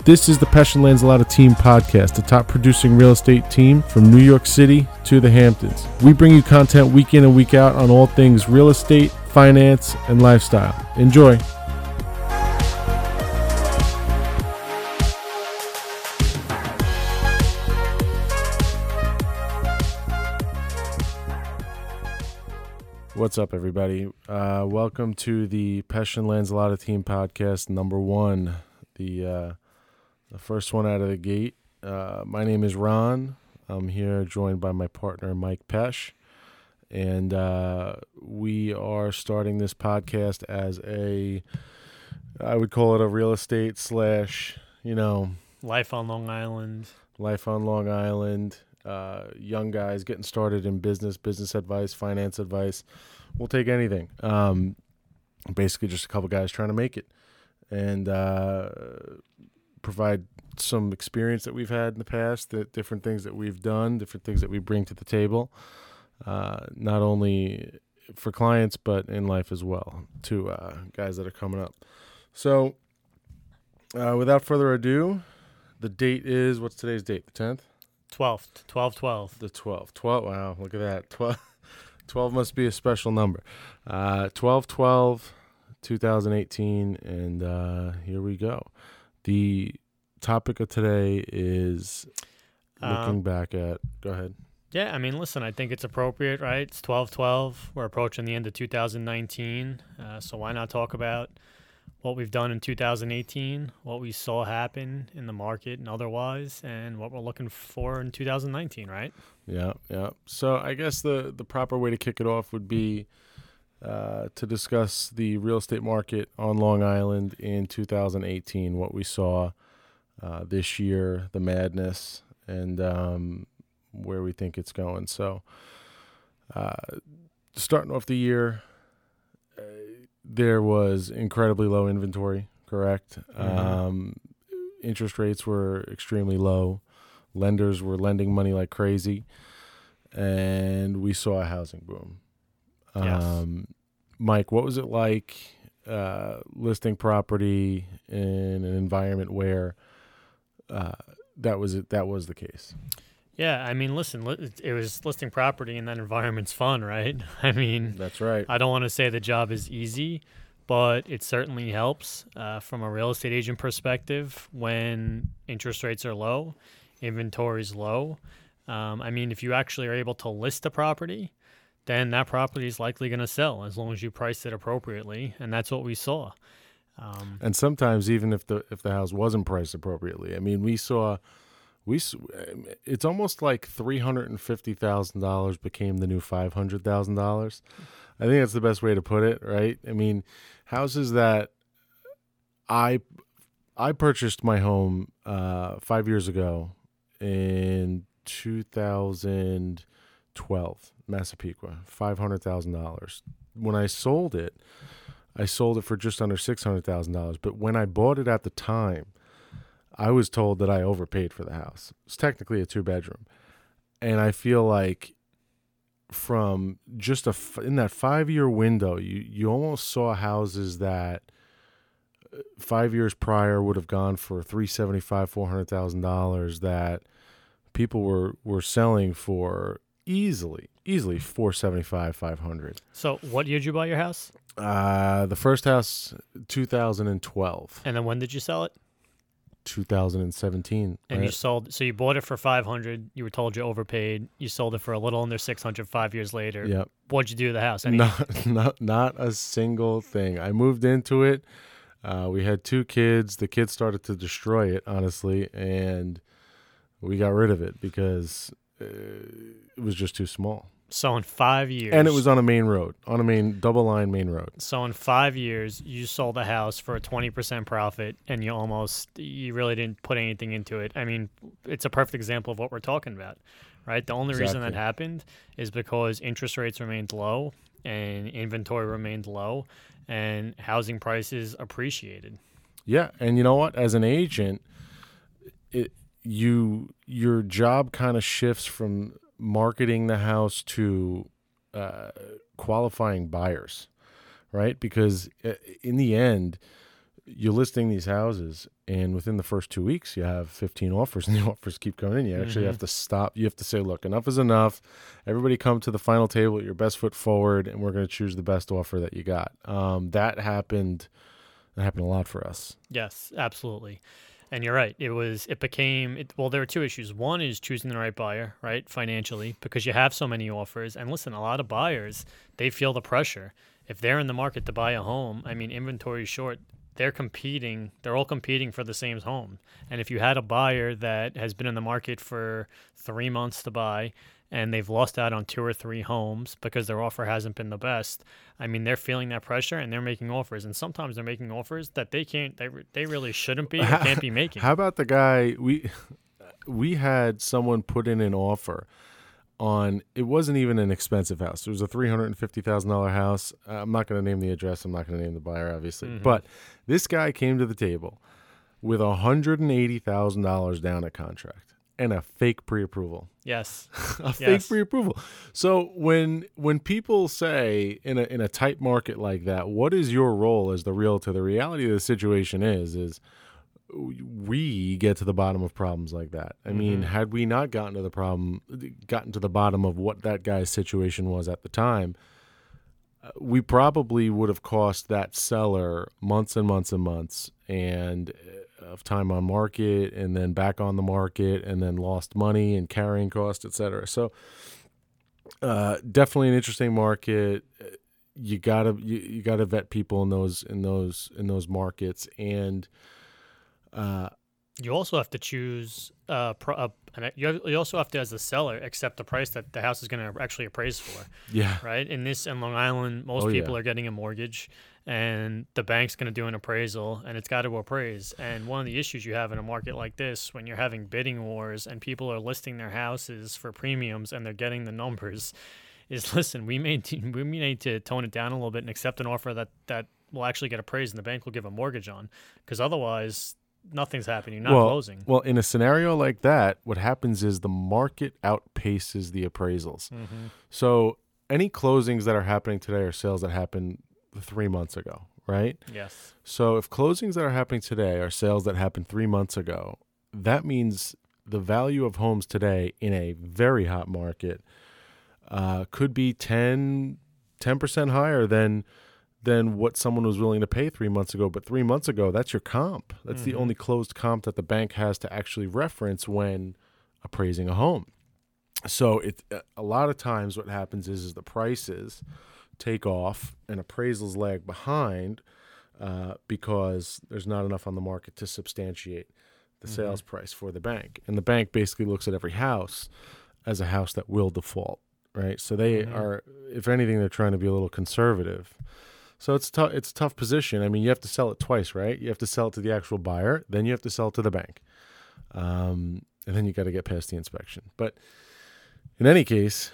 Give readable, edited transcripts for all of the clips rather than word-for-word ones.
This is the Pesh and Lanzalotta Team Podcast, the top producing real estate team from New York City to the Hamptons. We bring you content week in and week out on all things real estate, finance, and lifestyle. Enjoy. What's up, everybody? Welcome to the Pesh and Lanzalotta Team Podcast, number one, the first one out of the gate. My name is Ron. I'm here joined by my partner, Mike Pesh, and we are starting this podcast as I would call it a real estate slash, life on Long Island. Life on Long Island. Young guys getting started in business advice, finance advice. We'll take anything. Basically just a couple guys trying to make it and provide some experience that we've had in the past, the different things that we've done, different things that we bring to the table, not only for clients, but in life as well, to guys that are coming up. So without further ado, the date is, what's today's date, the 10th? 12th, 12/12. The 12th. 12. Wow, look at that. 12 must be a special number. 12/12/2018, and here we go. The topic of today is looking back at. Go ahead. Yeah, I mean, listen, I think it's appropriate, right? It's 12/12. We're approaching the end of 2019, so why not talk about what we've done in 2018, what we saw happen in the market and otherwise, and what we're looking for in 2019, right? Yeah. So I guess the proper way to kick it off would be to discuss the real estate market on Long Island in 2018, what we saw this year, the madness, and where we think it's going. So starting off the year, there was incredibly low inventory, correct? Mm-hmm. Interest rates were extremely low. Lenders were lending money like crazy, and we saw a housing boom. Yes. Mike, what was it like listing property in an environment where that was the case? Yeah, I mean, listen, it was listing property in that environment's fun, right? I mean, That's right. I don't want to say the job is easy, but it certainly helps from a real estate agent perspective when interest rates are low, inventory's low. I mean, if you actually are able to list a property, then that property is likely going to sell as long as you price it appropriately, and that's what we saw. And sometimes even if the house wasn't priced appropriately, I mean, it's almost like $350,000 became the new $500,000. I think that's the best way to put it, right? I mean, houses that I purchased my home 5 years ago in 2012, Massapequa, $500,000. When I sold it for just under $600,000. But when I bought it at the time, I was told that I overpaid for the house. It's technically a 2-bedroom. And I feel like from just in that 5-year window, you almost saw houses that 5 years prior would have gone for $375,000, $400,000 that people were selling for easily $475,000, $500,000. So what year did you buy your house? The first house, 2012. And then when did you sell it? 2017. And right? you sold, so you bought it for $500,000. You were told you overpaid. You sold it for a little under $600,000 5 years later. Yep. What'd you do to the house? Not a single thing. I moved into it. We had 2 kids. The kids started to destroy it, honestly, and we got rid of it because it was just too small. So in 5 years. And it was on a main road, on a double line main road. So in 5 years, you sold a house for a 20% profit, and you really didn't put anything into it. I mean, it's a perfect example of what we're talking about, right? The only reason that happened is because interest rates remained low and inventory remained low and housing prices appreciated. Yeah, and you know what? As an agent, your job kind of shifts from marketing the house to qualifying buyers, right? Because in the end, you're listing these houses, and within the first 2 weeks, you have 15 offers, and the offers keep coming in. You actually have to stop. You have to say, look, enough is enough. Everybody come to the final table with your best foot forward, and we're going to choose the best offer that you got. That happened a lot for us. Yes, absolutely. And you're right. Well, there are two issues. One is choosing the right buyer, right, financially, because you have so many offers. And listen, a lot of buyers, they feel the pressure. If they're in the market to buy a home, I mean, inventory short, they're all competing for the same home. And if you had a buyer that has been in the market for 3 months to buy, and they've lost out on 2 or 3 homes because their offer hasn't been the best, I mean, they're feeling that pressure and they're making offers. And sometimes they're making offers that they really shouldn't be or can't be making. How about the guy, we had someone put in an offer on, it wasn't even an expensive house. It was a $350,000 house. I'm not going to name the address. I'm not going to name the buyer, obviously. But this guy came to the table with $180,000 down at contract and a fake pre-approval. Yes. Fake pre-approval. So when people say in a tight market like that, what is your role as the realtor? The reality of the situation is we get to the bottom of problems like that. I mean, had we not gotten to the bottom of what that guy's situation was at the time, we probably would have cost that seller months and months and months and of time on market, and then back on the market, and then lost money and carrying costs, et cetera. So definitely an interesting market. You gotta vet people in those markets, and you also have to choose. You also have to, as a seller, accept the price that the house is going to actually appraise for. Yeah. Right. In Long Island, most people are getting a mortgage, and the bank's going to do an appraisal, and it's got to appraise. And one of the issues you have in a market like this, when you're having bidding wars and people are listing their houses for premiums and they're getting the numbers, is listen, we may need to tone it down a little bit and accept an offer that will actually get appraised and the bank will give a mortgage on, because otherwise nothing's happening. You're not closing. Well, in a scenario like that, what happens is the market outpaces the appraisals. So any closings that are happening today are sales that happened 3 months ago, right? Yes. So if closings that are happening today are sales that happened 3 months ago, that means the value of homes today in a very hot market could be 10% higher than what someone was willing to pay 3 months ago. But 3 months ago, that's your comp. That's the only closed comp that the bank has to actually reference when appraising a home. So a lot of times what happens is the prices take off and appraisals lag behind because there's not enough on the market to substantiate the sales price for the bank. And the bank basically looks at every house as a house that will default, right? So they are, if anything, they're trying to be a little conservative. So it's a tough position. I mean, you have to sell it twice, right? You have to sell it to the actual buyer, then you have to sell it to the bank. And then you got to get past the inspection. But in any case,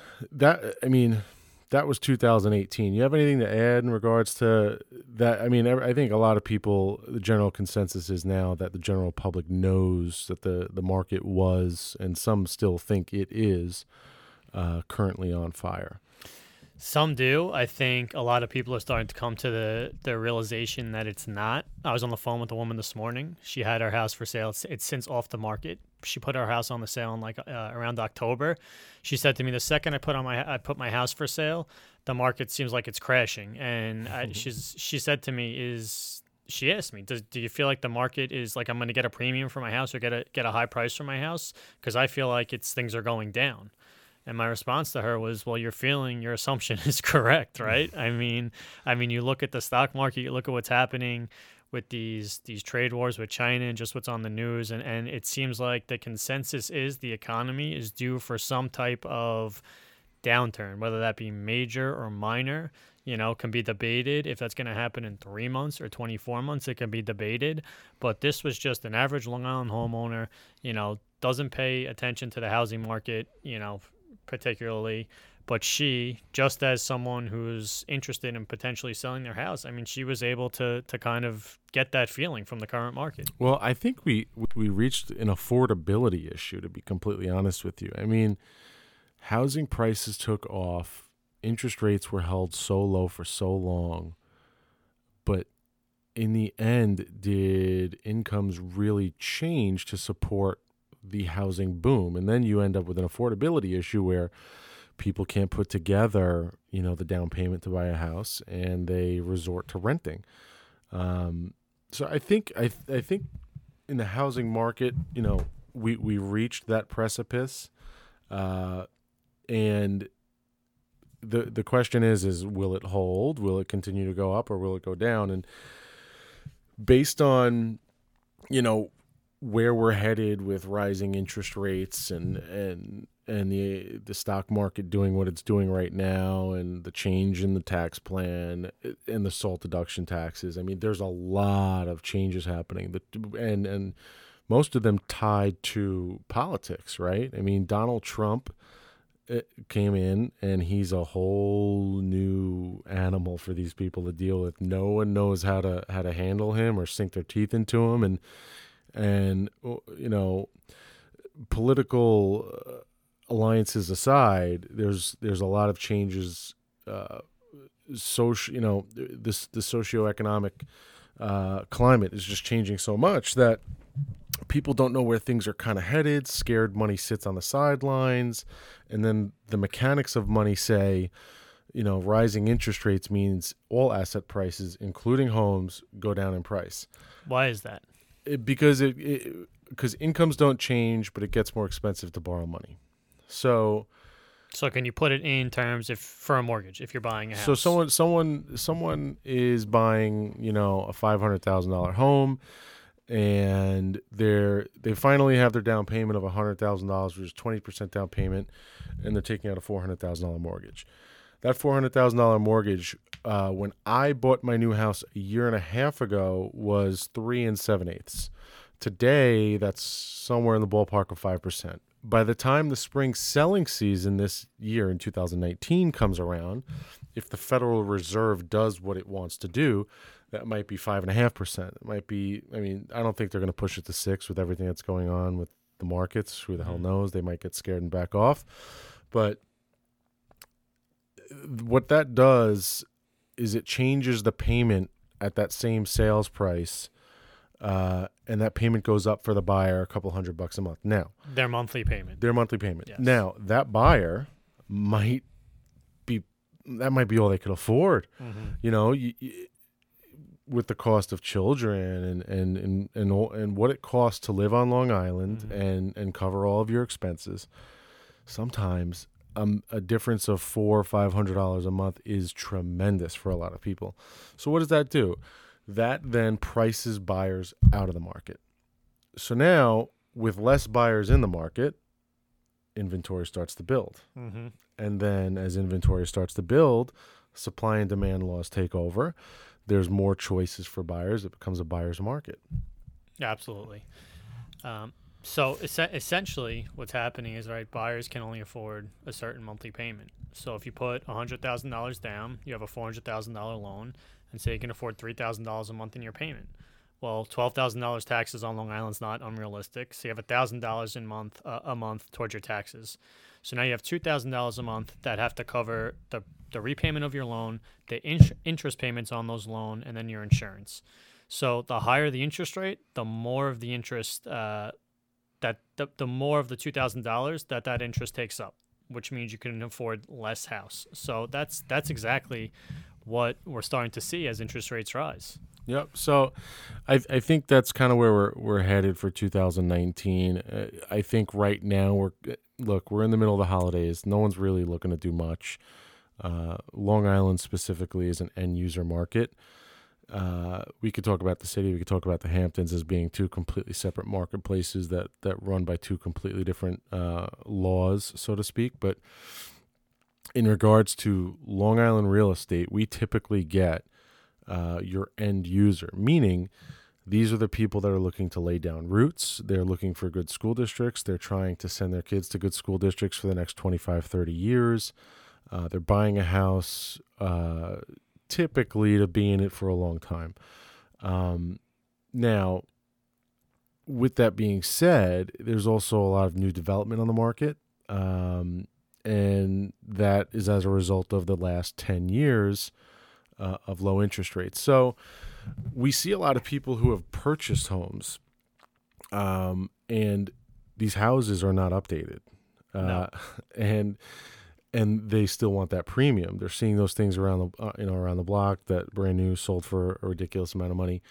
that was 2018. You have anything to add in regards to that? I mean, I think a lot of people, the general consensus is now that the general public knows that the market was, and some still think it is, currently on fire. Some do. I think a lot of people are starting to come to the realization that it's not. I was on the phone with a woman this morning. She had her house for sale. It's since off the market. She put her house on the sale in around October. She said to me, the second I put my house for sale, the market seems like it's crashing. And she said to me, she asked me, do you feel like the market is like I'm going to get a premium for my house or get a high price for my house? Because I feel like things are going down. And my response to her was, well, your assumption is correct, right? I mean, you look at the stock market, you look at what's happening with these trade wars with China and just what's on the news, and it seems like the consensus is the economy is due for some type of downturn, whether that be major or minor. Can be debated if that's going to happen in 3 months or 24 months. It can be debated, but this was just an average Long Island homeowner, doesn't pay attention to the housing market, particularly, but she, just as someone who's interested in potentially selling their house, I mean, she was able to kind of get that feeling from the current market. Well, I think we reached an affordability issue, to be completely honest with you. I mean, housing prices took off, interest rates were held so low for so long, but in the end, did incomes really change to support the housing boom? And then you end up with an affordability issue where people can't put together, the down payment to buy a house, and they resort to renting. So I think in the housing market, we reached that precipice, and the question is will it hold? Will it continue to go up, or will it go down? And based on, where we're headed with rising interest rates and the stock market doing what it's doing right now, and the change in the tax plan and the SALT deduction taxes. I mean, there's a lot of changes happening, and most of them tied to politics, right? I mean, Donald Trump came in, and he's a whole new animal for these people to deal with. No one knows how to handle him or sink their teeth into him, and political alliances aside, there's a lot of changes. The socioeconomic climate is just changing so much that people don't know where things are kind of headed. Scared money sits on the sidelines, and then the mechanics of money say, rising interest rates means all asset prices, including homes, go down in price. Why is that? Because incomes don't change, but it gets more expensive to borrow money. So can you put it in terms for a mortgage if you're buying a house? So someone is buying, a $500,000 home, and they finally have their down payment of $100,000, which is 20% down payment, and they're taking out a $400,000 mortgage. That $400,000 mortgage, when I bought my new house a year and a half ago, was 3 7/8. Today, that's somewhere in the ballpark of 5%. By the time the spring selling season this year in 2019 comes around, if the Federal Reserve does what it wants to do, that might be 5.5%. It might be, I don't think they're going to push it to 6 with everything that's going on with the markets. Who the hell knows? They might get scared and back off. But what that does is it changes the payment at that same sales price, and that payment goes up for the buyer a couple $100 a month. Now, their monthly payment. Yes. Now, that buyer might be all they could afford. Mm-hmm. With the cost of children and what it costs to live on Long Island, mm-hmm. and cover all of your expenses. Sometimes a difference of $400 or $500 a month is tremendous for a lot of people. So what does that do? That then prices buyers out of the market. So now, with less buyers in the market, inventory starts to build. Mm-hmm. And then as inventory starts to build, supply and demand laws take over. There's more choices for buyers. It becomes a buyer's market. Absolutely. So essentially what's happening is, right, buyers can only afford a certain monthly payment. So if you put $100,000 down, you have a $400,000 loan, and say you can afford $3,000 a month in your payment. Well, $12,000 taxes on Long Island is not unrealistic. So you have $1,000 a month towards your taxes. So now you have $2,000 a month that have to cover the repayment of your loan, the interest payments on those loans, and then your insurance. So the higher the interest rate, the more of the interest the more of the $2,000 that interest takes up, which means you can afford less house. So that's exactly what we're starting to see as interest rates rise. Yep. So I think that's kind of where we're headed for 2019. I think right now we're in the middle of the holidays. No one's really looking to do much. Long Island specifically is an end user market. We could talk about the city. We could talk about the Hamptons as being two completely separate marketplaces that run by two completely different laws, so to speak. But in regards to Long Island real estate, we typically get your end user, meaning these are the people that are looking to lay down roots. They're looking for good school districts. They're trying to send their kids to good school districts for the next 25, 30 years. They're buying a house typically to be in it for a long time. Now, with that being said, there's also a lot of new development on the market, and that is as a result of the last 10 years of low interest rates. So we see a lot of people who have purchased homes, and these houses are not updated, No. and they still want that premium. They're seeing those things around the around the block that brand new sold for a ridiculous amount of money,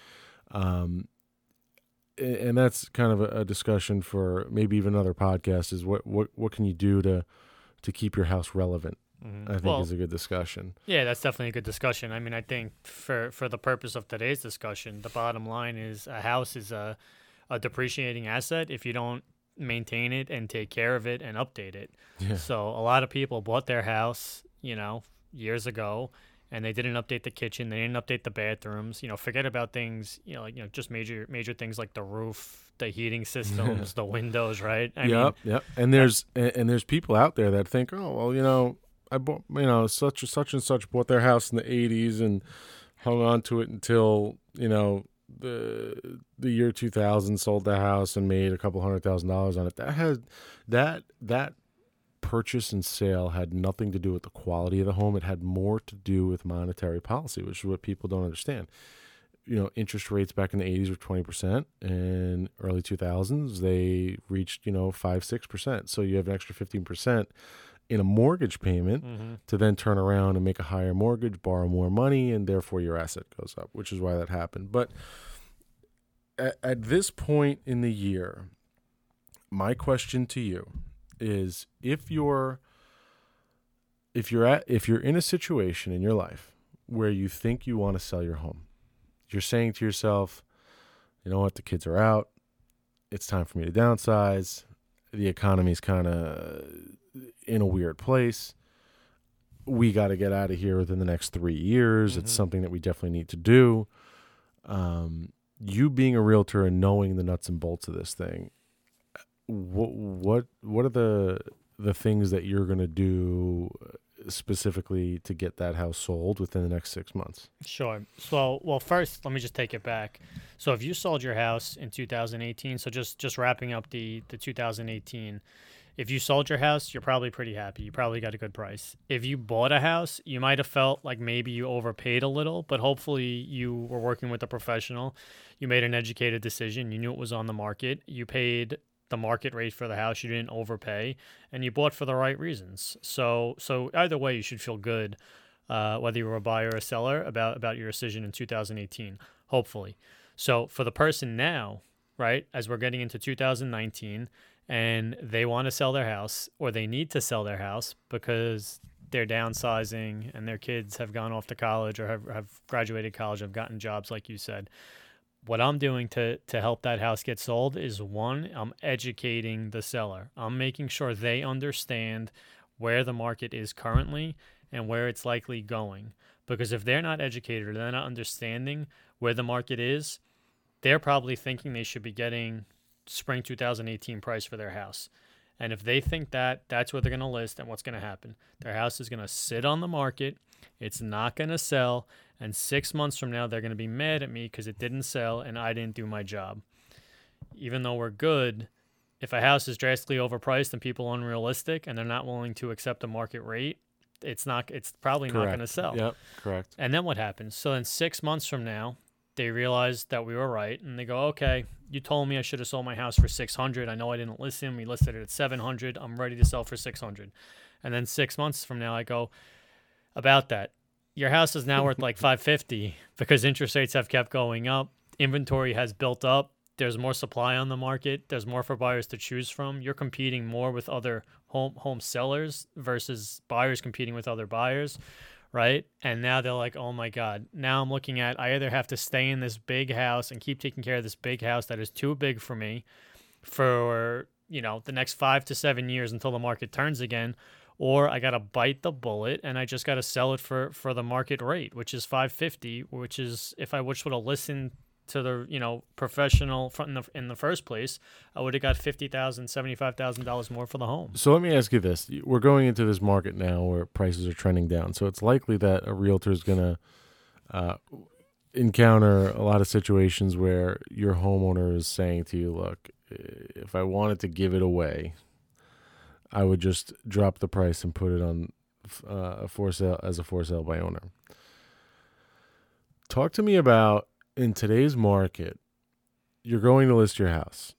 and that's kind of a discussion for maybe even another podcast. Is what can you do to keep your house relevant? I think is a good discussion. Yeah, that's definitely a good discussion. I mean, I think for the purpose of today's discussion, the bottom line is a house is a depreciating asset if you don't maintain it and take care of it and update it. Yeah. So a lot of people bought their house, years ago, and they didn't update the kitchen, they didn't update the bathrooms. Forget about things, just major things like the roof, the heating systems, the windows, right? I mean, And there's people out there that think, oh well, I bought, such and such bought their house in the 80s and hung on to it until, the year 2000, sold the house and made a couple $100,000 on it. That purchase and sale had nothing to do with the quality of the home. It had more to do with monetary policy, which is what people don't understand. Interest rates back in the 80s were 20%, and early 2000s they reached 5-6%. So you have an extra 15% in a mortgage payment to then turn around and make a higher mortgage, borrow more money, and therefore your asset goes up, which is why that happened. But at this point in the year, my question to you is, if you're in a situation in your life where you think you want to sell your home, you're saying to yourself, you know what, the kids are out, it's time for me to downsize, the economy's kind of in a weird place, we got to get out of here within the next 3 years. It's something that we definitely need to do. You being a realtor and knowing the nuts and bolts of this thing, what are the things that you're going to do specifically to get that house sold within the next 6 months? Sure. So, well, first, let me just take it back. So if you sold your house in 2018, so just wrapping up the 2018, if you sold your house, you're probably pretty happy. You probably got a good price. If you bought a house, you might have felt like maybe you overpaid a little, but hopefully you were working with a professional. You made an educated decision. You knew it was on the market. You paid the market rate for the house. You didn't overpay, and you bought for the right reasons. So either way, you should feel good, whether you were a buyer or a seller, about your decision in 2018, hopefully. So for the person now, right, as we're getting into 2019, and they want to sell their house, or they need to sell their house because they're downsizing and their kids have gone off to college or have graduated college, have gotten jobs, like you said. What I'm doing to help that house get sold is, one, I'm educating the seller. I'm making sure they understand where the market is currently and where it's likely going. Because if they're not educated or they're not understanding where the market is, they're probably thinking they should be getting spring 2018 price for their house. And if they think that's what they're going to list, and what's going to happen, their house is going to sit on the market. It's not going to sell. And 6 months from now, they're going to be mad at me because it didn't sell and I didn't do my job. Even though we're good, if a house is drastically overpriced and people are unrealistic and they're not willing to accept a market rate, it's probably not going to sell. Yep, correct. And then what happens? So then 6 months from now, they realize that we were right, and they go, okay, you told me I should have sold my house for $600. I know I didn't listen. We listed it at $700. I'm ready to sell for $600. And then 6 months from now, I go, about that, your house is now worth like $550 because interest rates have kept going up. Inventory has built up. There's more supply on the market. There's more for buyers to choose from. You're competing more with other home sellers versus buyers competing with other buyers, right? And now they're like, oh my God, now I'm looking at, I either have to stay in this big house and keep taking care of this big house that is too big for me for, the next 5 to 7 years until the market turns again, or I got to bite the bullet and I just got to sell it for the market rate, which is $550, which is, if I would have listened to the professional in the first place, I would have got $50,000, $75,000 more for the home. So let me ask you this: we're going into this market now where prices are trending down, so it's likely that a realtor is going to encounter a lot of situations where your homeowner is saying to you, "Look, if I wanted to give it away, I would just drop the price and put it on a for sale by owner." Talk to me about in today's market, you're going to list your house.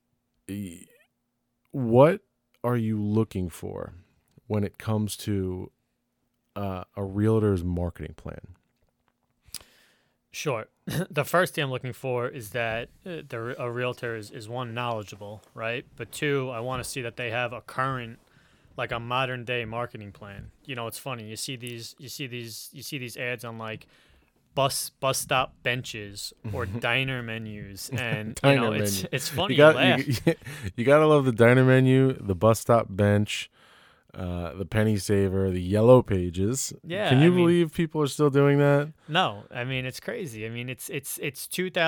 What are you looking for when it comes to a realtor's marketing plan? Sure. The first thing I'm looking for is that a realtor is one, knowledgeable, right? But two, I want to see that they have a current, like a modern day marketing plan. You know, it's funny. You see these ads on like bus stop benches or diner menus, and Diner it's funny. You laugh. you gotta love the diner menu, the bus stop bench, the penny saver, the yellow pages. Yeah, Can you believe people are still doing that? No, I mean it's crazy. I mean it's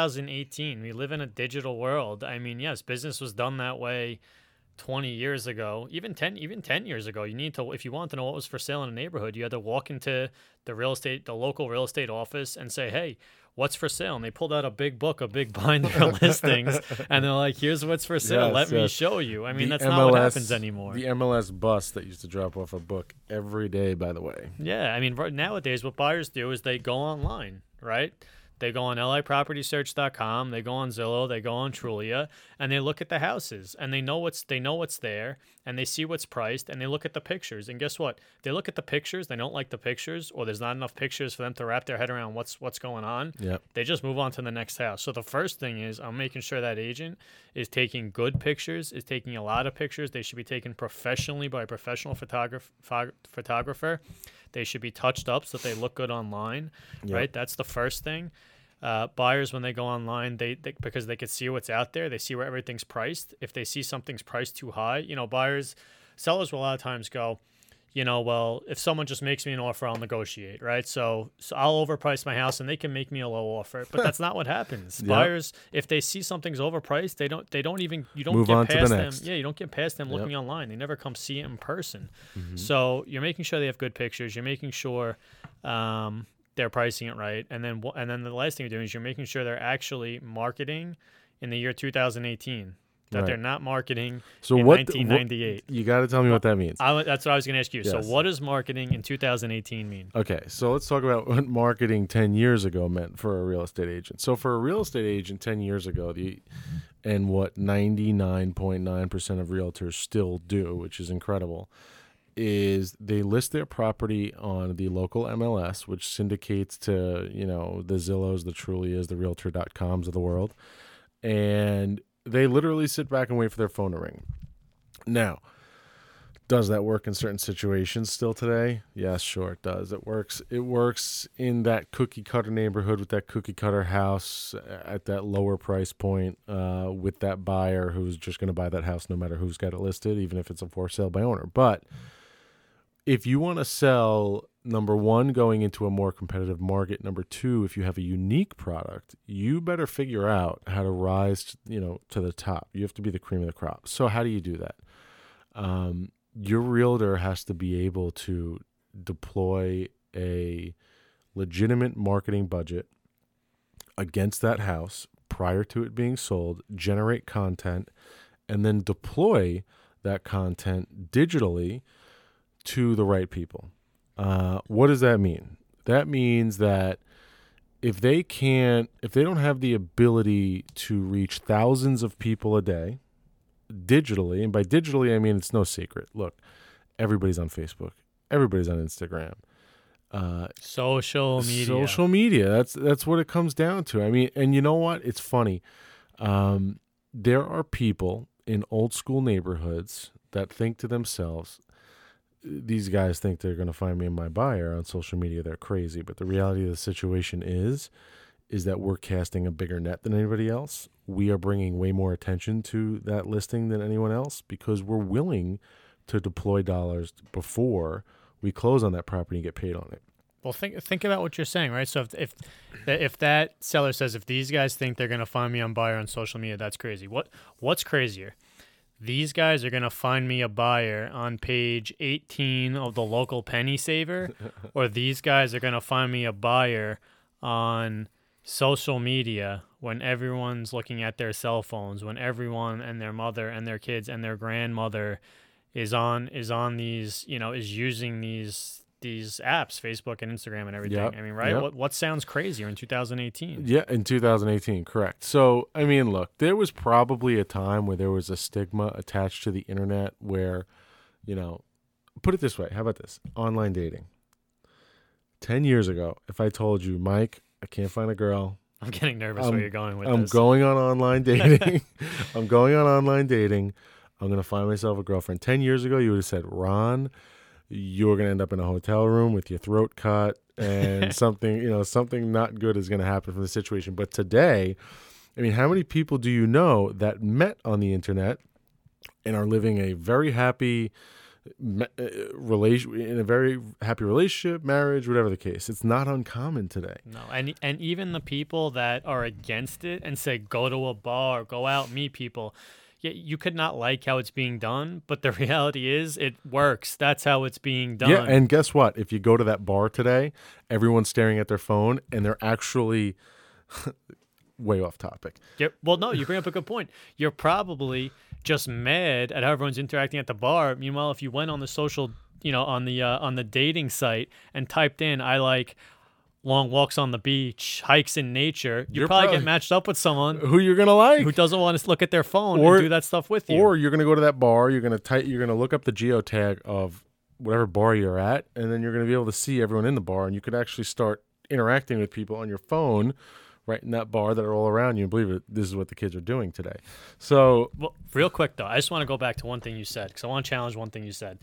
2018. We live in a digital world. I mean, yes, business was done that way 20 years ago, even 10 years ago. You need to, if you want to know what was for sale in a neighborhood, you had to walk into the local real estate office and say, "Hey, what's for sale?" And they pulled out a big book, a big binder of listings, and they're like, "Here's what's for sale. Let me show you." I mean, that's not what happens anymore. The MLS bus that used to drop off a book every day, by the way. Yeah, I mean, nowadays what buyers do is they go online, right? They go on lipropertysearch.com, they go on Zillow, they go on Trulia, and they look at the houses, and they know what's there, and they see what's priced, and they look at the pictures. And guess what? They look at the pictures, they don't like the pictures, or there's not enough pictures for them to wrap their head around what's going on. Yep. They just move on to the next house. So the first thing is I'm making sure that agent is taking good pictures, is taking a lot of pictures. They should be taken professionally by a professional photographer. They should be touched up so that they look good online, right? That's the first thing. Buyers, when they go online, they because they can see what's out there, they see where everything's priced. If they see something's priced too high, sellers will a lot of times go, well, if someone just makes me an offer, I'll negotiate, right? So I'll overprice my house and they can make me a low offer, but that's not what happens. Yep. Buyers, if they see something's overpriced, you don't move get on past to the them. next. Yeah, you don't get past them looking online. They never come see it in person. Mm-hmm. So you're making sure they have good pictures. You're making sure they're pricing it right, and then the last thing you're doing is you're making sure they're actually marketing in the year 2018. That they're not marketing in 1998. You got to tell me what that means. That's what I was going to ask you. Yes. So what does marketing in 2018 mean? Okay, so let's talk about what marketing 10 years ago meant for a real estate agent. So for a real estate agent 10 years ago, and what 99.9% of realtors still do, which is incredible, is they list their property on the local MLS, which syndicates to, the Zillows, the Trulias, the Realtor.coms of the world. And they literally sit back and wait for their phone to ring. Now, does that work in certain situations still today? Yes, sure it does. It works. It works in that cookie cutter neighborhood with that cookie cutter house at that lower price point with that buyer who's just going to buy that house no matter who's got it listed, even if it's a for sale by owner. But if you want to sell, number one, going into a more competitive market, number two, if you have a unique product, you better figure out how to rise, to the top. You have to be the cream of the crop. So how do you do that? Your realtor has to be able to deploy a legitimate marketing budget against that house prior to it being sold, generate content, and then deploy that content digitally to the right people. What does that mean? That means that if they don't have the ability to reach thousands of people a day digitally, and by digitally I mean it's no secret. Look, everybody's on Facebook, everybody's on Instagram, social media. That's what it comes down to. I mean, and you know what? It's funny. There are people in old school neighborhoods that think to themselves, these guys think they're going to find me and my buyer on social media. They're crazy. But the reality of the situation is that we're casting a bigger net than anybody else. We are bringing way more attention to that listing than anyone else because we're willing to deploy dollars before we close on that property and get paid on it. Well, think about what you're saying, right? So if that seller says, if these guys think they're going to find me on buyer on social media, that's crazy. What's crazier? These guys are going to find me a buyer on page 18 of the local penny saver, or these guys are going to find me a buyer on social media when everyone's looking at their cell phones, when everyone and their mother and their kids and their grandmother is on these, is using these these apps, Facebook and Instagram and everything. Yep. I mean, right? Yep. What sounds crazier in 2018? Yeah, in 2018, correct. So, I mean, look, there was probably a time where there was a stigma attached to the internet where, put it this way. How about this? Online dating. 10 years ago, if I told you, Mike, I can't find a girl. I'm getting nervous where you're going with I'm this. going on online dating. I'm going on online dating. I'm going to find myself a girlfriend. 10 years ago, you would have said, Ron, you're going to end up in a hotel room with your throat cut and something not good is going to happen from the situation. But today, I mean, how many people do you know that met on the internet and are living a very happy relationship, marriage, whatever the case? It's not uncommon today. No, and even the people that are against it and say go to a bar, go out, meet people. Yeah, you could not like how it's being done, but the reality is it works. That's how it's being done. Yeah, and guess what? If you go to that bar today, everyone's staring at their phone, and they're actually way off topic. Yep. Well, no, you bring up a good point. You're probably just mad at how everyone's interacting at the bar. Meanwhile, if you went on the social, on the dating site and typed in, I like long walks on the beach, hikes in nature, you're probably get matched up with someone who you're gonna like, who doesn't want to look at their phone and do that stuff with you. Or you're gonna go to that bar, you're gonna look up the geotag of whatever bar you're at, and then you're gonna be able to see everyone in the bar, and you could actually start interacting with people on your phone right in that bar that are all around you. And believe it, this is what the kids are doing today. So, well, real quick though, I just want to go back to one thing you said, because I want to challenge one thing you said.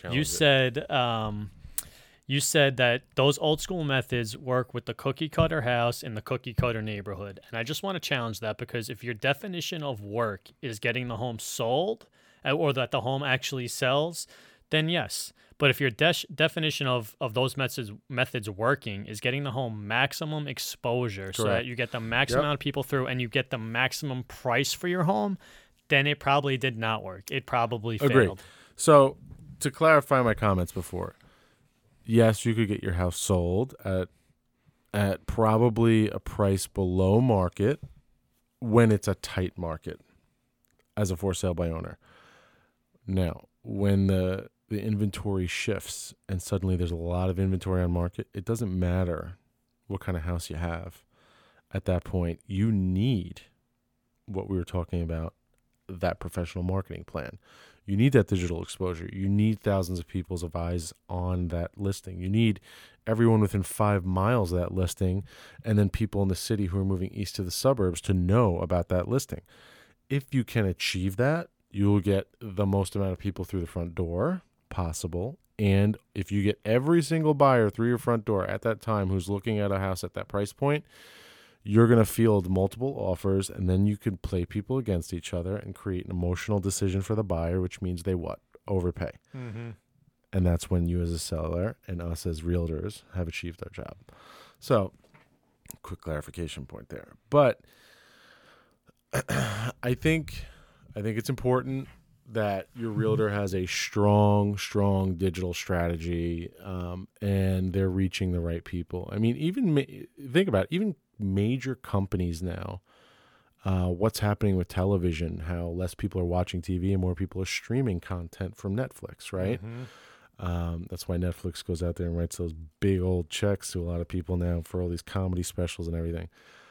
You said that those old school methods work with the cookie cutter house in the cookie cutter neighborhood. And I just want to challenge that, because if your definition of work is getting the home sold or that the home actually sells, then yes. But if your definition of those methods working is getting the home maximum exposure, correct, so that you get the maximum amount of people through and you get the maximum price for your home, then it probably did not work. It probably failed. Agreed. So to clarify my comments before, yes, you could get your house sold at probably a price below market when it's a tight market as a for sale by owner. Now, when the inventory shifts and suddenly there's a lot of inventory on market, it doesn't matter what kind of house you have. At that point, you need what we were talking about, that professional marketing plan. You need that digital exposure. You need thousands of people's eyes on that listing. You need everyone within 5 miles of that listing, and then people in the city who are moving east to the suburbs to know about that listing. If you can achieve that, you will get the most amount of people through the front door possible. And if you get every single buyer through your front door at that time who's looking at a house at that price point, you're going to field multiple offers, and then you can play people against each other and create an emotional decision for the buyer, which means they what? Overpay. Mm-hmm. And that's when you as a seller and us as realtors have achieved our job. So, quick clarification point there. But I think it's important that your realtor has a strong digital strategy, and they're reaching the right people. I mean, think about it, even major companies now, what's happening with television, how less people are watching TV and more people are streaming content from Netflix, right? Mm-hmm. That's why Netflix goes out there and writes those big old checks to a lot of people now for all these comedy specials and everything.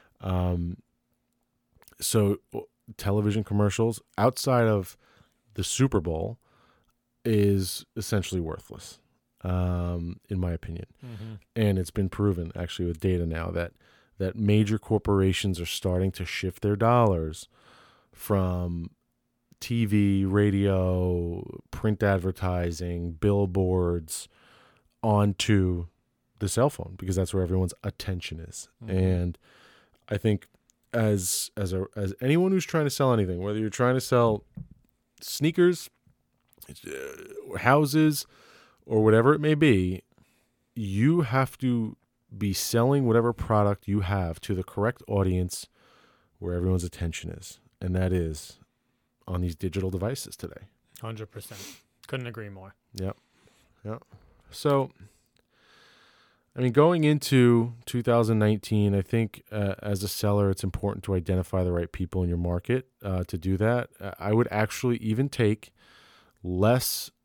So television commercials outside of the Super Bowl is essentially worthless, in my opinion. Mm-hmm. And it's been proven actually with data now that major corporations are starting to shift their dollars from TV, radio, print advertising, billboards onto the cell phone, because that's where everyone's attention is. Mm-hmm. And I think as anyone who's trying to sell anything, whether you're trying to sell sneakers, houses, or whatever it may be, you have to be selling whatever product you have to the correct audience where everyone's attention is. And that is on these digital devices today. 100%. Couldn't agree more. Yep. So, I mean, going into 2019, I think as a seller, it's important to identify the right people in your market. To do that, I would actually even take less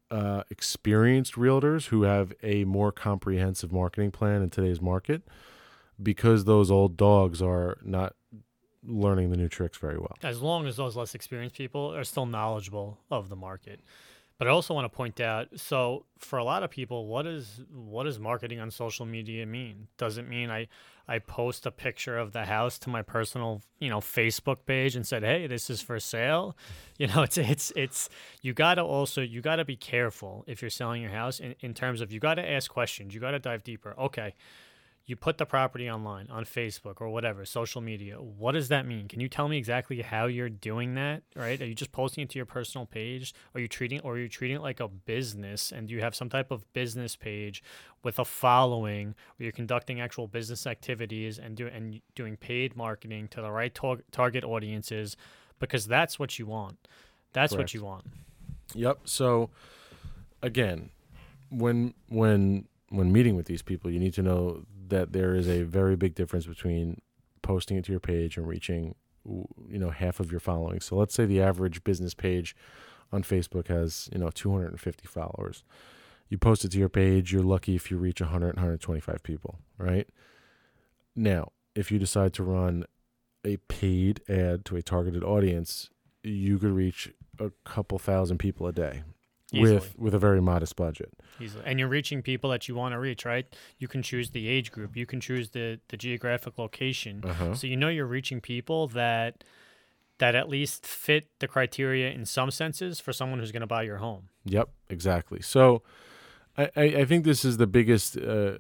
experienced realtors who have a more comprehensive marketing plan in today's market, because those old dogs are not learning the new tricks very well. As long as those less experienced people are still knowledgeable of the market. But I also want to point out, so for a lot of people, what does marketing on social media mean? Does it mean I post a picture of the house to my personal, Facebook page and said, "Hey, this is for sale"? It's you gotta be careful if you're selling your house in terms of, you gotta ask questions, you gotta dive deeper. Okay, you put the property online on Facebook or whatever, social media. What does that mean? Can you tell me exactly how you're doing that, right? Are you just posting it to your personal page? Are you treating it like a business, and do you have some type of business page with a following where you're conducting actual business activities and doing paid marketing to the right target audiences? Because that's what you want. That's Correct. what you want. Yep. So again, when meeting with these people, you need to know that there is a very big difference between posting it to your page and reaching, half of your following. So let's say the average business page on Facebook has, 250 followers. You post it to your page, you're lucky if you reach 100, 125 people, right? Now, if you decide to run a paid ad to a targeted audience, you could reach a couple thousand people a day. Easily. With a very modest budget. Easily. And you're reaching people that you want to reach, right? You can choose the age group. You can choose the geographic location. Uh-huh. So you're reaching people that at least fit the criteria in some senses for someone who's going to buy your home. Yep, exactly. So I think this is the biggest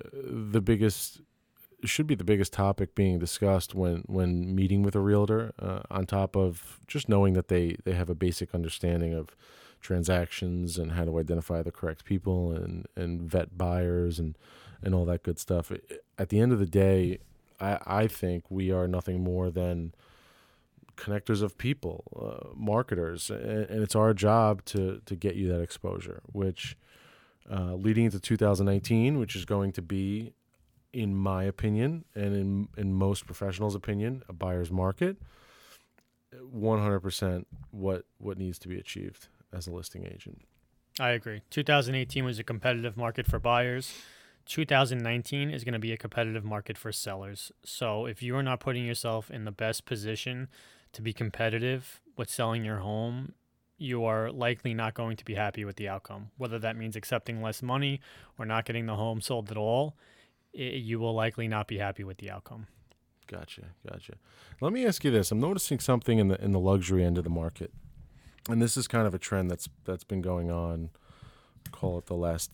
should be the biggest topic being discussed when meeting with a realtor, on top of just knowing that they have a basic understanding of transactions and how to identify the correct people and vet buyers and all that good stuff. At the end of the day, I think we are nothing more than connectors of people, marketers, and it's our job to get you that exposure, which leading into 2019, which is going to be, in my opinion and in most professionals' opinion, a buyer's market, 100% what needs to be achieved as a listing agent. I agree. 2018 was a competitive market for buyers. 2019 is going to be a competitive market for sellers. So if you are not putting yourself in the best position to be competitive with selling your home, you are likely not going to be happy with the outcome. Whether that means accepting less money or not getting the home sold at all, you will likely not be happy with the outcome. Gotcha. Let me ask you this. I'm noticing something in the luxury end of the market. And this is kind of a trend that's been going on, call it the last,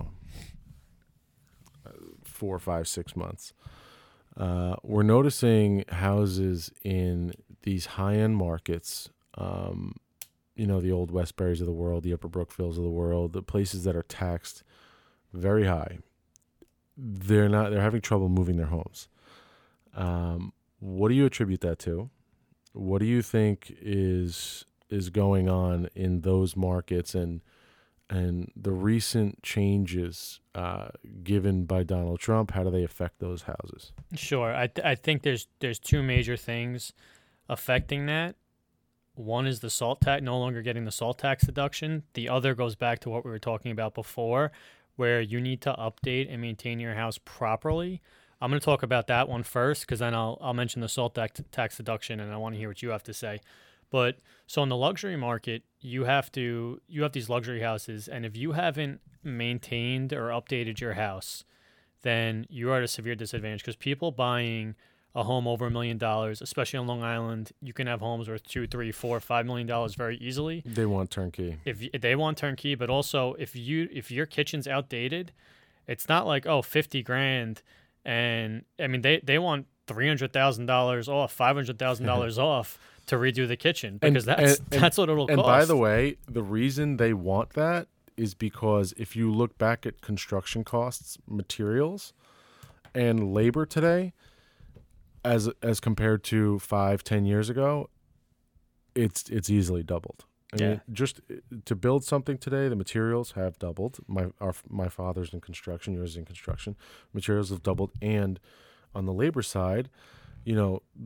4, 5, 6 months. We're noticing houses in these high-end markets, the old Westburys of the world, the Upper Brookfields of the world, the places that are taxed very high. They're having trouble moving their homes. What do you attribute that to? What do you think is going on in those markets, and the recent changes given by Donald Trump? How do they affect those houses? Sure. I think there's two major things affecting that. One is the SALT tax, no longer getting the SALT tax deduction. The other goes back to what we were talking about before, where you need to update and maintain your house properly. I'm going to talk about that one first, because then I'll mention the SALT tax deduction, and I want to hear what you have to say. But so in the luxury market, you have these luxury houses, and if you haven't maintained or updated your house, then you are at a severe disadvantage, because people buying a home over $1 million, especially on Long Island, you can have homes worth $2, $3, $4, $5 million very easily. They want turnkey. If they want turnkey, but also if your kitchen's outdated, it's not like, $50,000, and I mean they want $300,000 off, $500,000 off to redo the kitchen, because that's what it'll cost. And by the way, the reason they want that is because if you look back at construction costs, materials, and labor today, as compared to 5-10 years ago, it's easily doubled. I mean, just to build something today, the materials have doubled. My father's in construction, yours is in construction. Materials have doubled, and on the labor side,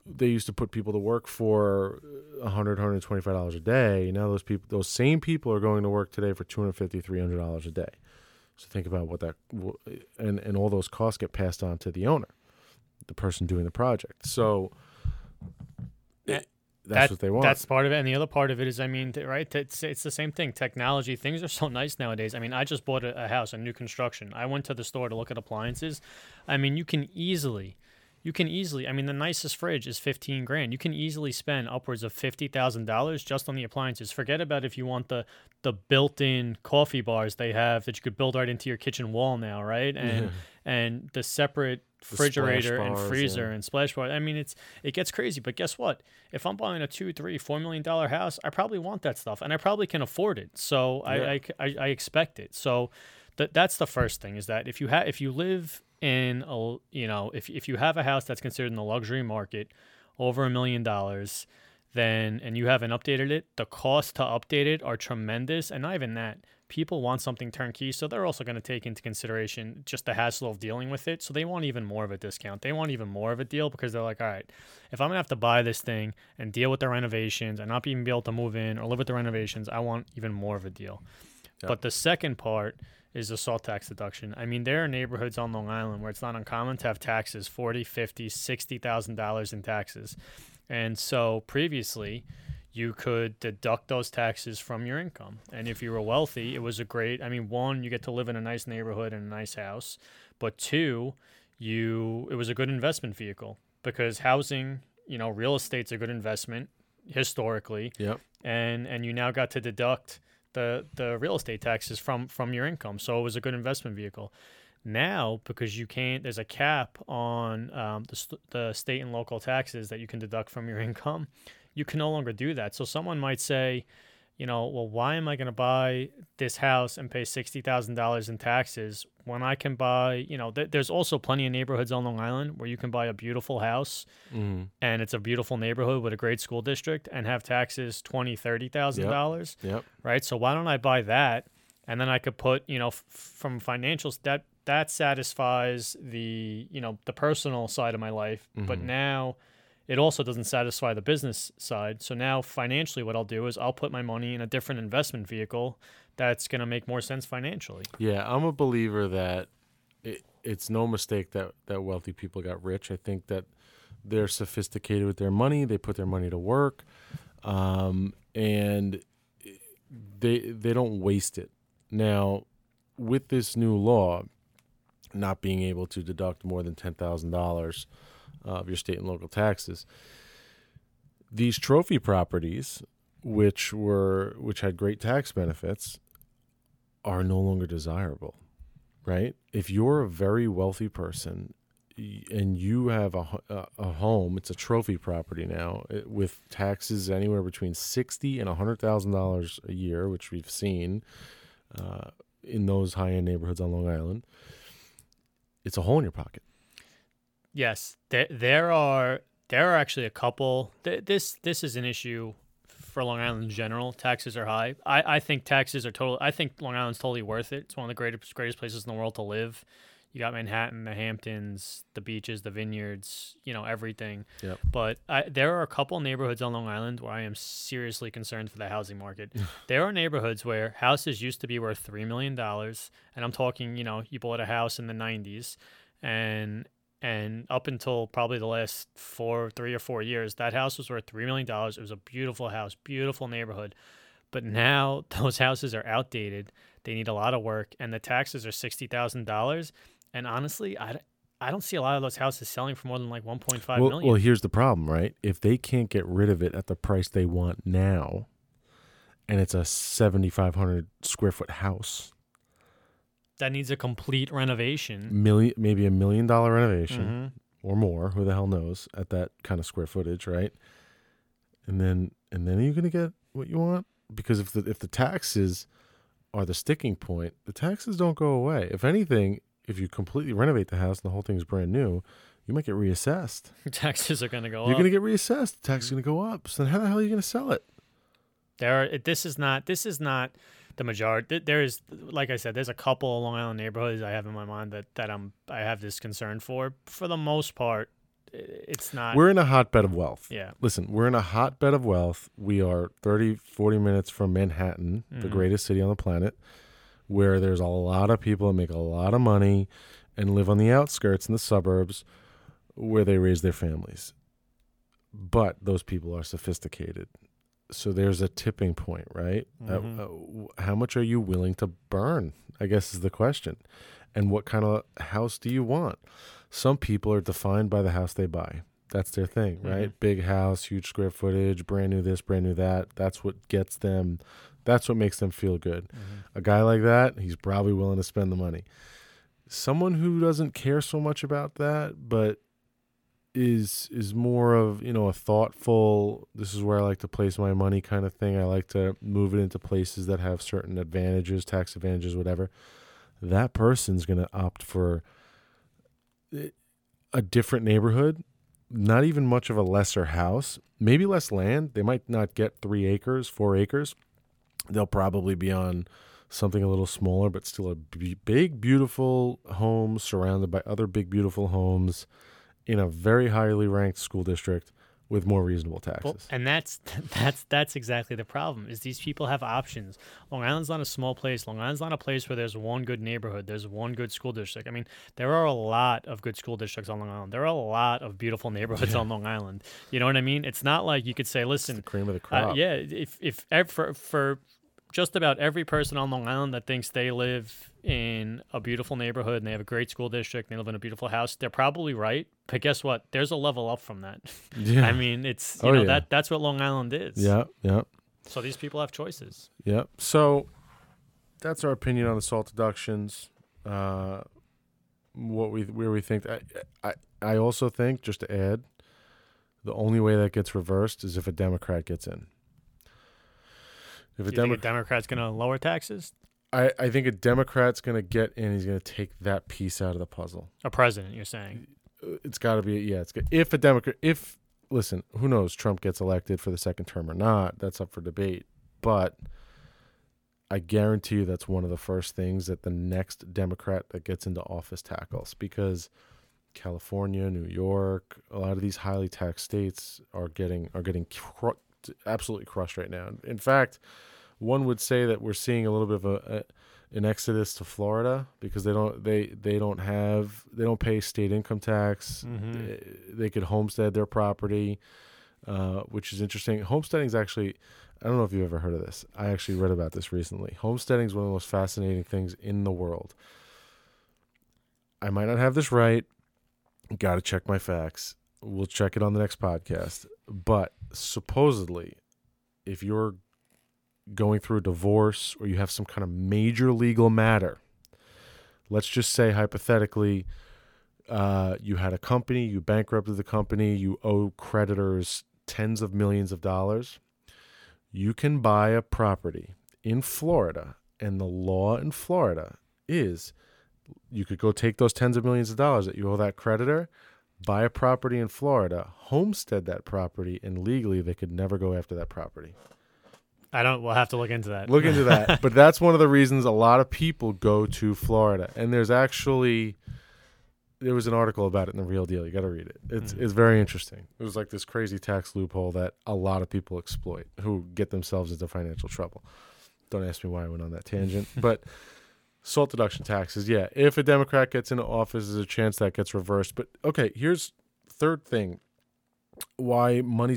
they used to put people to work for $125 a day. Now those same people are going to work today for $250, $300 a day. So think about what that, and all those costs get passed on to the owner, the person doing the project. So that's what they want. That's part of it. And the other part of it is, I mean, right, it's the same thing. Technology, things are so nice nowadays. I mean, I just bought a house, a new construction. I went to the store to look at appliances. I mean, you can easily, I mean, the nicest fridge is $15,000. You can easily spend upwards of $50,000 just on the appliances. Forget about if you want the built-in coffee bars they have that you could build right into your kitchen wall now, right? And the separate refrigerator and freezer and splash bar. I mean, it gets crazy. But guess what? If I'm buying a $2, $3, $4 million house, I probably want that stuff, and I probably can afford it. So I expect it. So that's the first thing, is that if you live in a, if you have a house that's considered in the luxury market over $1 million, then, and you haven't updated it, the costs to update it are tremendous. And not even that, people want something turnkey, so they're also going to take into consideration just the hassle of dealing with it. So they want even more of a discount. They want even more of a deal, because they're like, all right, if I'm going to have to buy this thing and deal with the renovations and not even be able to move in or live with the renovations, I want even more of a deal. Yep. But the second part is the salt tax deduction. I mean, there are neighborhoods on Long Island where it's not uncommon to have taxes, $40,000, $50,000, $60,000 in taxes. And so previously, you could deduct those taxes from your income. And if you were wealthy, it was one, you get to live in a nice neighborhood and a nice house. But two, it was a good investment vehicle, because housing, real estate's a good investment historically. Yep. And you now got to deduct the real estate taxes from your income. So it was a good investment vehicle. Now, because there's a cap on the state and local taxes that you can deduct from your income, you can no longer do that. So someone might say, well, why am I going to buy this house and pay $60,000 in taxes when I can buy, there's also plenty of neighborhoods on Long Island where you can buy a beautiful house and it's a beautiful neighborhood with a great school district and have taxes $20,000, $30,000. Yep. Right. So why don't I buy that? And then I could put, from financials, that satisfies the personal side of my life. Mm-hmm. But now it also doesn't satisfy the business side. So now financially, what I'll do is I'll put my money in a different investment vehicle that's going to make more sense financially. Yeah, I'm a believer that it's no mistake that wealthy people got rich. I think that they're sophisticated with their money. They put their money to work, and they don't waste it. Now, with this new law, not being able to deduct more than $10,000 of your state and local taxes, these trophy properties, which had great tax benefits, are no longer desirable, right? If you're a very wealthy person and you have a home, it's a trophy property now with taxes anywhere between $60,000 and $100,000 a year, which we've seen in those high-end neighborhoods on Long Island. It's a hole in your pocket. Yes, there are actually a couple. This is an issue for Long Island in general. Taxes are high. I think taxes are I think Long Island's totally worth it. It's one of the greatest places in the world to live. You got Manhattan, the Hamptons, the beaches, the vineyards, everything. Yep. But there are a couple neighborhoods on Long Island where I am seriously concerned for the housing market. There are neighborhoods where houses used to be worth $3 million. And I'm talking, you bought a house in the 90s and up until probably the last 3 or 4 years, that house was worth $3 million. It was a beautiful house, beautiful neighborhood. But now those houses are outdated. They need a lot of work, and the taxes are $60,000. And honestly, I don't see a lot of those houses selling for more than like $1.5 million. Well, here's the problem, right? If they can't get rid of it at the price they want now, and it's a 7,500 square foot house that needs a complete renovation, maybe $1 million renovation or more, who the hell knows, at that kind of square footage, right? And then are you going to get what you want? Because if the taxes are the sticking point, the taxes don't go away. If anything, if you completely renovate the house and the whole thing's brand new, you might get reassessed. Taxes are going to go up. You're going to get reassessed. The tax is going to go up. So then how the hell are you going to sell it? This is not the majority. There's, like I said, there's a couple of Long Island neighborhoods I have in my mind that I have this concern for. For the most part, it's not. We're in a hotbed of wealth. Yeah. Listen, we're in a hotbed of wealth. We are 30, 40 minutes from Manhattan, the greatest city on the planet, where there's a lot of people that make a lot of money and live on the outskirts in the suburbs where they raise their families. But those people are sophisticated. So there's a tipping point, right? How much are you willing to burn, I guess is the question. And what kind of house do you want? Some people are defined by the house they buy. That's their thing, right? Big house, huge square footage, brand new this, brand new that. That's what gets them. That's what makes them feel good. A guy like that, he's probably willing to spend the money. Someone who doesn't care so much about that, but is more of, a thoughtful, this is where I like to place my money kind of thing. I like to move it into places that have certain advantages, tax advantages, whatever. That person's going to opt for a different neighborhood, not even much of a lesser house, maybe less land. They might not get 3 acres, 4 acres. They'll probably be on something a little smaller, but still a big, beautiful home surrounded by other big, beautiful homes in a very highly ranked school district with more reasonable taxes. Well, and that's exactly the problem, is these people have options. Long Island's not a small place. Long Island's not a place where there's one good neighborhood. There's one good school district. I mean, there are a lot of good school districts on Long Island. There are a lot of beautiful neighborhoods on Long Island. You know what I mean? It's not like you could say, listen, it's the cream of the crop. For just about every person on Long Island that thinks they live in a beautiful neighborhood and they have a great school district and they live in a beautiful house, they're probably right. But guess what? There's a level up from that. Yeah. I mean, it's that's what Long Island is. Yeah, yeah. So these people have choices. Yeah. So that's our opinion on the SALT deductions. Where we think. I also think, just to add, the only way that gets reversed is if a Democrat gets in. If think a Democrat's going to lower taxes? I think a Democrat's going to get in. He's going to take that piece out of the puzzle. A president, you're saying? It's got to be, yeah. It's good. Listen, who knows? Trump gets elected for the second term or not? That's up for debate. But I guarantee you that's one of the first things that the next Democrat that gets into office tackles, because California, New York, a lot of these highly taxed states are getting absolutely crushed right now. In fact, one would say that we're seeing a little bit of an exodus to Florida because they don't pay state income tax. They could homestead their property, which is interesting. Homesteading is actually, I don't know if you've ever heard of this. I actually read about this recently. Homesteading is one of the most fascinating things in the world. I might not have this right. Got to check my facts. We'll check it on the next podcast. But supposedly, if you're going through a divorce or you have some kind of major legal matter, let's just say hypothetically, you had a company, you bankrupted the company, you owe creditors tens of millions of dollars, you can buy a property in Florida, and the law in Florida is you could go take those tens of millions of dollars that you owe that creditor, buy a property in Florida, homestead that property, and legally they could never go after that property. We'll have to look into that. Look into that. But that's one of the reasons a lot of people go to Florida. And there was an article about it in The Real Deal. You got to read it. It's very interesting. It was like this crazy tax loophole that a lot of people exploit who get themselves into financial trouble. Don't ask me why I went on that tangent. But SALT deduction taxes, yeah. If a Democrat gets into office, there's a chance that gets reversed. But okay, here's third thing: why money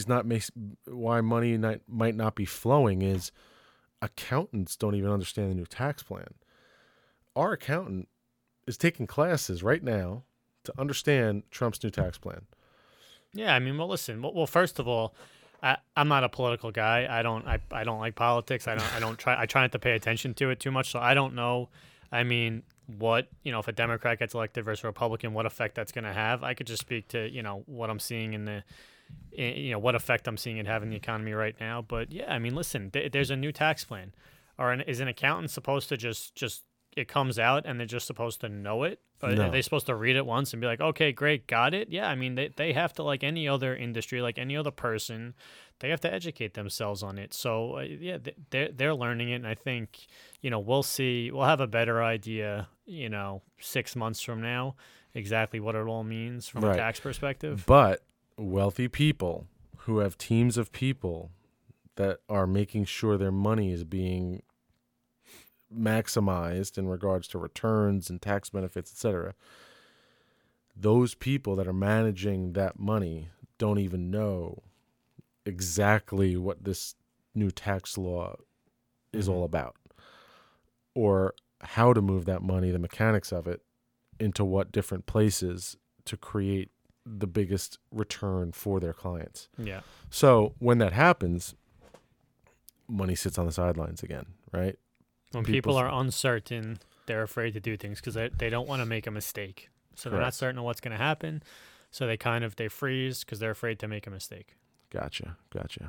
might not be flowing is accountants don't even understand the new tax plan. Our accountant is taking classes right now to understand Trump's new tax plan. Yeah, I mean, well, listen. Well, first of all, I'm not a political guy. I don't like politics. I try not to pay attention to it too much. So I don't know. I mean, what, if a Democrat gets elected versus a Republican, what effect that's going to have. I could just speak to, what I'm seeing what effect I'm seeing it have in the economy right now. But yeah, I mean, listen, there's a new tax plan. Is an accountant supposed to just it comes out and they're just supposed to know it? Or No. are they supposed to read it once and be like, okay, great, got it? Yeah, I mean, they have to, like any other industry, like any other person, they have to educate themselves on it. So, yeah, they're learning it. And I think, we'll see. We'll have a better idea, 6 months from now, exactly what it all means from a tax perspective. But wealthy people who have teams of people that are making sure their money is being maximized in regards to returns and tax benefits, etc. Those people that are managing that money don't even know exactly what this new tax law is all about, or how to move that money, the mechanics of it, into what different places to create the biggest return for their clients. Yeah. So when that happens, money sits on the sidelines again, right? When people are uncertain, they're afraid to do things because they don't want to make a mistake. So they're not certain of what's going to happen. So they freeze because they're afraid to make a mistake. Gotcha.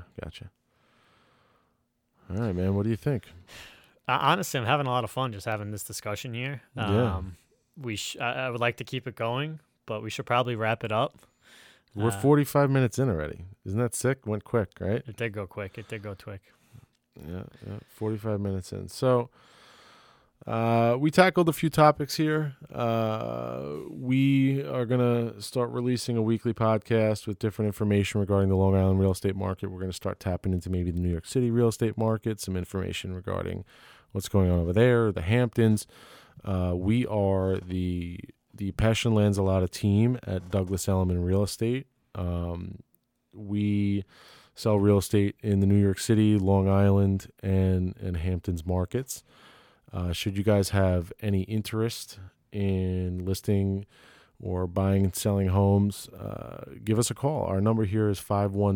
All right, man. What do you think? Honestly, I'm having a lot of fun just having this discussion here. I would like to keep it going, but we should probably wrap it up. We're 45 minutes in already. Isn't that sick? Went quick, right? It did go quick. Yeah, 45 minutes in. So we tackled a few topics here. We are going to start releasing a weekly podcast with different information regarding the Long Island real estate market. We're going to start tapping into maybe the New York City real estate market, some information regarding what's going on over there, the Hamptons. We are the Passion Lanzalota team at Douglas Elliman Real Estate. We sell real estate in the New York City, Long Island, and Hamptons markets. Should you guys have any interest in listing or buying and selling homes, give us a call. Our number here is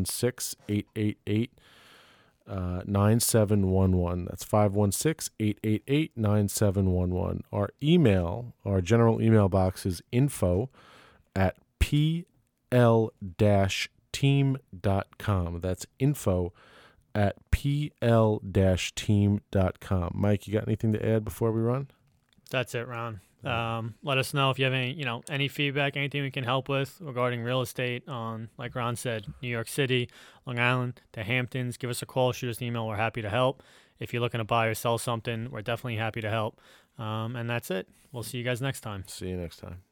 516-888-9711. That's 516-888-9711. Our general email box is info@pl-team.com. That's info@pl-team.com. Mike, you got anything to add before we run? That's it, Ron. Let us know if you have any feedback, anything we can help with regarding real estate on, like Ron said, New York City, Long Island, the Hamptons. Give us a call, shoot us an email. We're happy to help. If you're looking to buy or sell something, we're definitely happy to help. And that's it. We'll see you guys next time. See you next time.